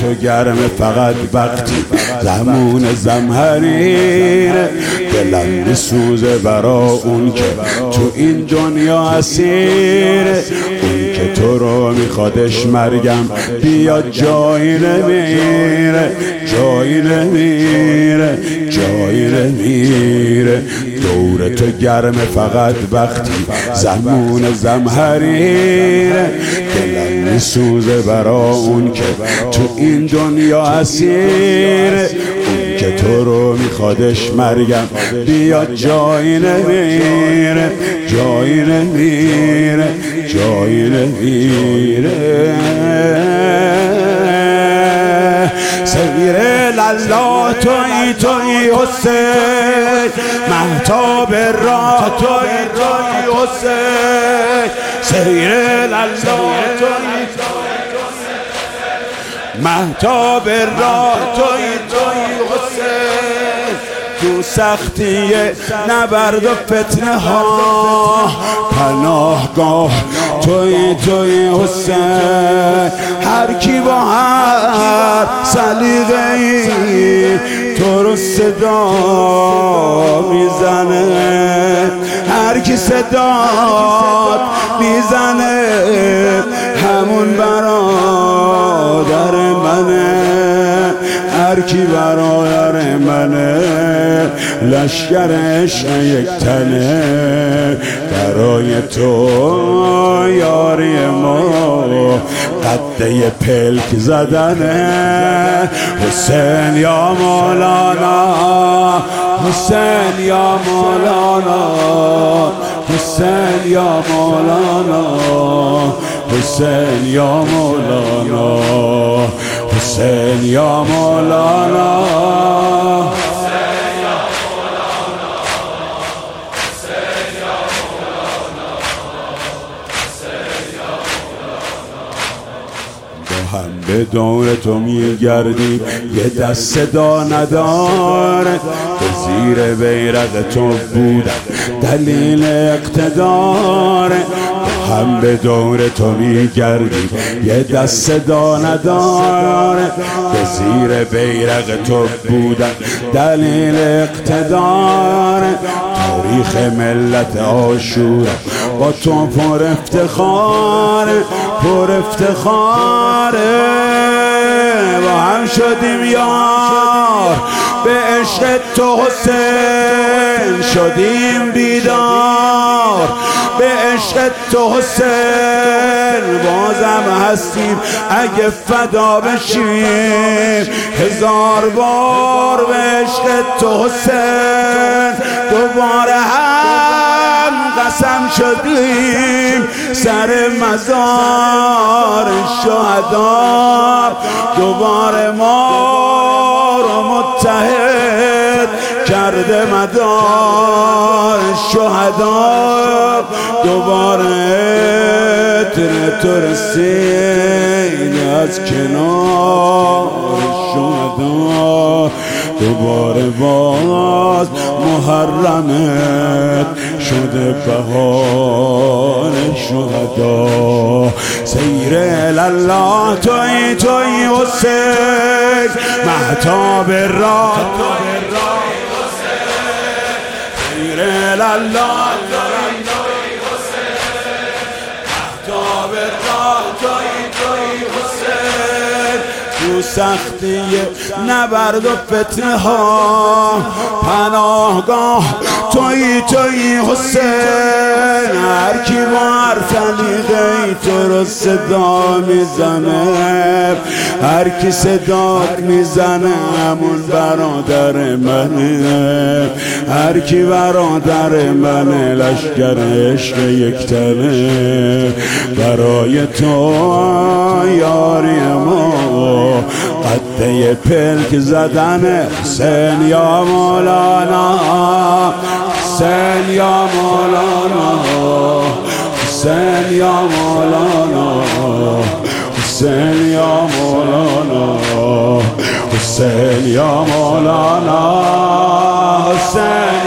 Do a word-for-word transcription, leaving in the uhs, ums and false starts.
تو گرم فقط وقتی زمان زمهریر، دلم میسوزه برا اون که تو این دنیا اسیر، اون که تو رو میخوادش مرگم بیا جایی نمیره، جایی نمیره، جایی نمیره. دور تو گرم فقط وقتی زمان زمهریر، دلم میسوزه برا اون که تو این دنیا اسیر، اون که تو رو میخوادش مرگم بیا جایی نمیره، جایی نمیره، جایی نمیره. سیر لالا توی توی حسین، مهتاب راه توی توی حسین، سیر لالا توی مهتاب راه توی توی حسین. تو سختی نبرد و فتنه ها پناهگاه توی توی حسین. هر کی با هر سلیقه ای تو رو صدا میزنه، هر کی صدات میزنه همون برادر منه، هر کی برادر منه لشکر عشق یک تنه. برای تو یاری ما قده پلک زدنه. حسین یا مولانا، حسین یا مولانا، حسین یا مولانا، حسین یا مولانا، حسین یا مولانا. هم به دور تو میگردیم یه دست صدا نداره، به زیر بیرق تو بودن دلیل اقتداره. هم به دور تو میگردیم یه دست صدا نداره، به زیر بیرق تو بودن دلیل اقتداره. تاریخ ملت عاشورا با تو پر افتخاره، پر افتخاره. با هم شدیم یار به عشق تو حسین، شدیم بیدار به عشق تو حسین. بازم هستیم اگه فدا بشیم هزار بار به عشق تو حسین. دوباره هم قسم شدیم سر مزار شهدا، دوباره ما رو متحد کرده مدار شهدا. دوباره تر تو رسید از کنار شهدا، دوباره باز محرمت شده بهار شهدا. سیر لالا توی توی حسین، مهتاب راه توی توی حسین. سیر لالا توی توی حسین، مهتاب راه توی توی حسین. تو سختی نبرد و فتنه ها پناهگاه توی توی حسین. هر کی با هر سلیقه‌ای تو رو صدا میزنه، هر کی صدات میزنه همون برادر منه، هر کی برادر منه لشکر عشق یک تنه. برای تو یاری ما قده پلک زدن. حسین یا مولانا، حسین یا مولانا، حسین یا مولانا، حسین یا مولانا، حسین یا مولانا، حسین